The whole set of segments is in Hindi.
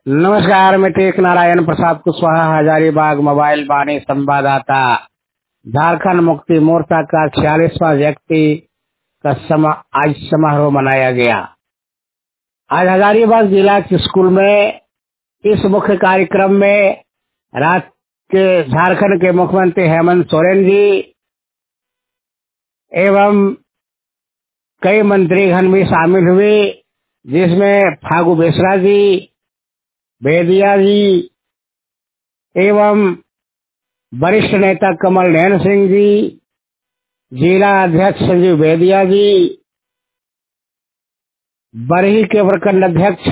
नमस्कार, मैं टेक नारायण प्रसाद कुशवाहा, हजारीबाग मोबाइल वाणी संवाददाता। झारखंड मुक्ति मोर्चा का 46वां जयंती का आज समारोह मनाया गया। आज हजारीबाग जिला के स्कूल में इस मुख्य कार्यक्रम में रात के झारखंड के मुख्यमंत्री हेमंत सोरेन जी एवं कई मंत्रीगण भी शामिल हुए, जिसमें फागू बेसरा जी, बेदिया जी एवं वरिष्ठ नेता कमल नयन सिंह जी, जिला अध्यक्ष संजीव बेदिया जी, बरही के प्रखंड अध्यक्ष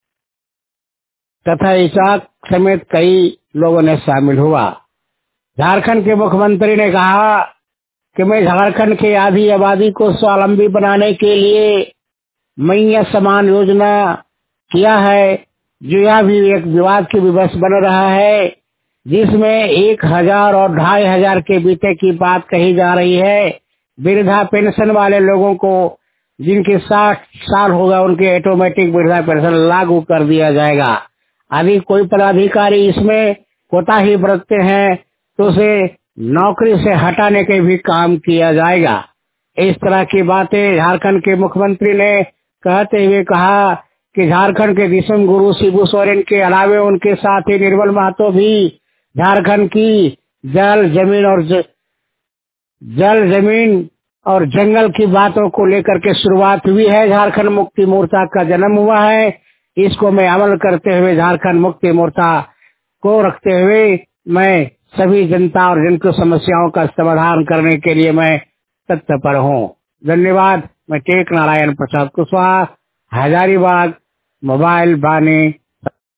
तथा इसाक समेत कई लोगों ने शामिल हुआ। झारखंड के मुख्यमंत्री ने कहा कि मैं झारखंड की आधी आबादी को स्वावलंबी बनाने के लिए मैया समान योजना किया है, जो यह भी एक विवाद की विवश बन रहा है, जिसमें 1000 और 2500 के बीते की बात कही जा रही है। वृद्धा पेंशन वाले लोगों को जिनके 60 साल होगा उनके ऑटोमेटिक वृद्धा पेंशन लागू कर दिया जाएगा। यदि कोई पदाधिकारी इसमें कोताही बरतते हैं तो उसे नौकरी से हटाने के भी काम किया जाएगा। इस तरह की बातें झारखंड के मुख्यमंत्री ने कहते हुए कहा कि झारखंड के दिशम गुरु शिबू सोरेन के अलावे उनके साथी निर्मल महतो भी झारखंड की जल जमीन और जंगल की बातों को लेकर के शुरुआत हुई है। झारखंड मुक्ति मोर्चा का जन्म हुआ है। इसको मैं अमल करते हुए झारखंड मुक्ति मोर्चा को रखते हुए मैं सभी जनता और जन की समस्याओं का समाधान करने के लिए मैं तत्पर हूँ। धन्यवाद। मैं टेक नारायण प्रसाद कुशवाहा, हजारीबाग मोबाइल वाणी